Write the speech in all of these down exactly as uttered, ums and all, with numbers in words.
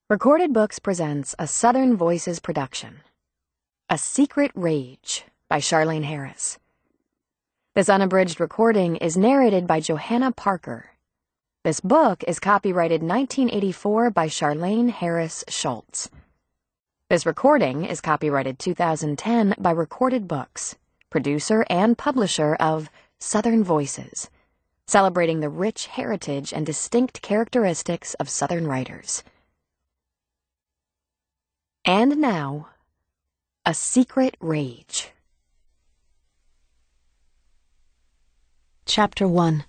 Recorded Books presents a Southern Voices production. A Secret Rage by Charlaine Harris. This unabridged recording is narrated by Johanna Parker. This book is copyrighted nineteen eighty-four by Charlaine Harris Schultz. This recording is copyrighted two thousand ten by Recorded Books, producer and publisher of Southern Voices, celebrating the rich heritage and distinct characteristics of Southern writers. And now, A Secret Rage. Chapter one.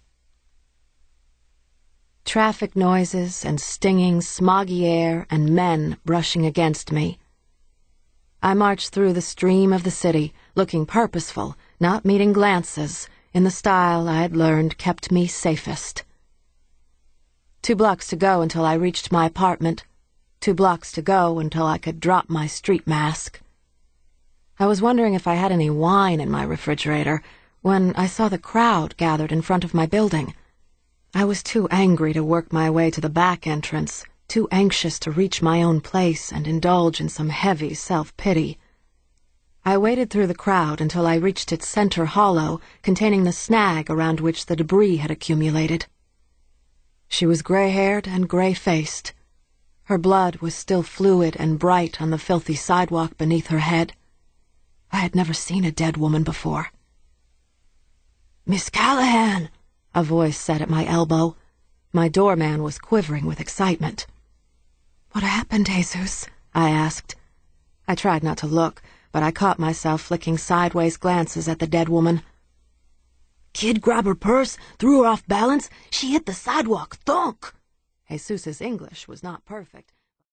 Traffic noises and stinging, smoggy air and men brushing against me. I marched through the stream of the city, looking purposeful, not meeting glances, in the style I had learned kept me safest. Two blocks to go until I reached my apartment. Two blocks to go until I could drop my street mask. I was wondering if I had any wine in my refrigerator when I saw the crowd gathered in front of my building. I was too angry to work my way to the back entrance, too anxious to reach my own place and indulge in some heavy self-pity. I waded through the crowd until I reached its center hollow containing the snag around which the debris had accumulated. She was gray-haired and gray-faced. Her blood was still fluid and bright on the filthy sidewalk beneath her head. I had never seen a dead woman before. "Miss Callahan," a voice said at my elbow. My doorman was quivering with excitement. "What happened, Jesus?" I asked. I tried not to look, but I caught myself flicking sideways glances at the dead woman. "Kid grabbed her purse, threw her off balance. She hit the sidewalk, thunk." Jesus's English was not perfect,